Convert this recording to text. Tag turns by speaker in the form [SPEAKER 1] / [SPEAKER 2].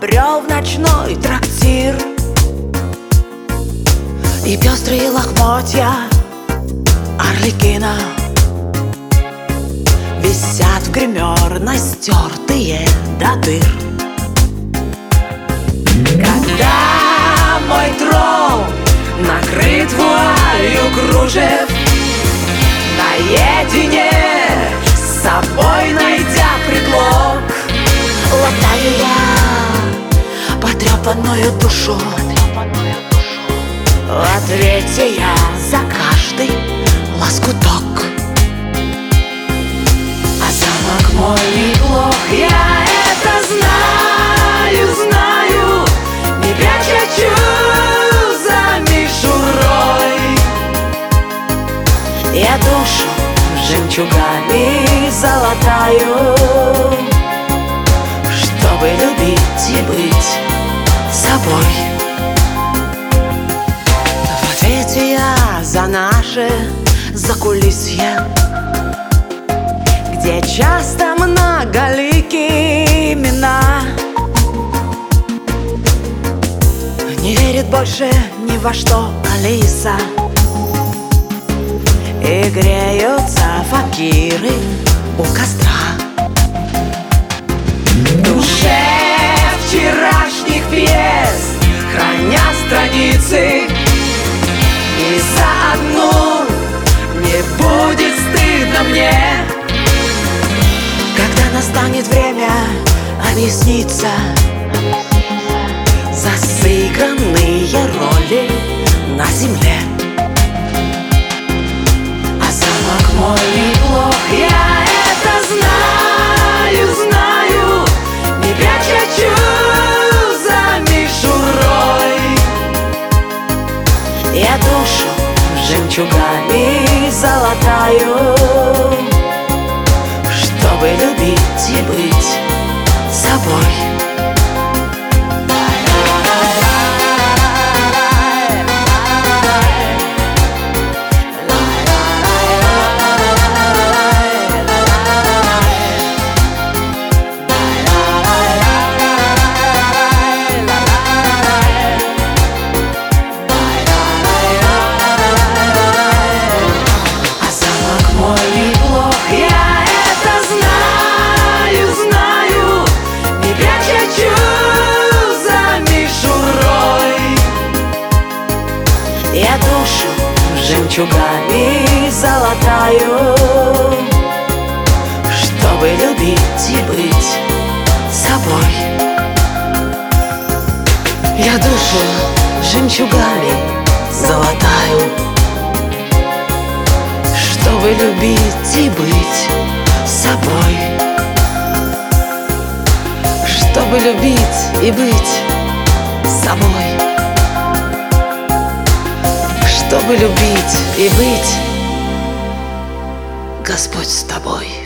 [SPEAKER 1] побрел в ночной трактир. И пестрые лохмотья Арлекина висят в гримерной, стертые до дыр. Когда мой трон накрыт вуалью кружев, наедине с собой найдя предлог, латаю я потрепанную душу. В ответе я за каждый лоскуток. А замок мой неплох, я это знаю, не прячу за мишурой. Я душу жемчугами золотаю, чтобы любить и быть собой. В ответе я за наши закулисья, где часто многоликие имена. Не верит больше ни во что Алиса, и греются факиры у костра. В душе вчерашних пьес храня страницы, и за одну не будет стыдно мне, когда настанет время объясниться за сыгранные роли на земле. А замок мой неплох, я это знаю, не прячу за мишурой. Я душу жемчугами золотаю, чтобы любить и быть собой. Я душу жемчугами золотаю, чтобы любить и быть собой. Я душу жемчугами золотаю, чтобы любить и быть собой. Чтобы любить и быть собой. Чтобы любить и быть, Господь с тобой.